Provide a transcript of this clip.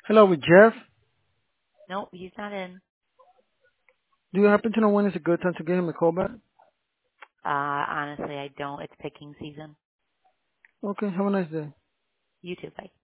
Hello, with Jeff. Nope, he's not in. Do you happen to know when is a good time to give him a call back? Honestly, I don't. It's picking season. Okay, have a nice day. You too. Bye.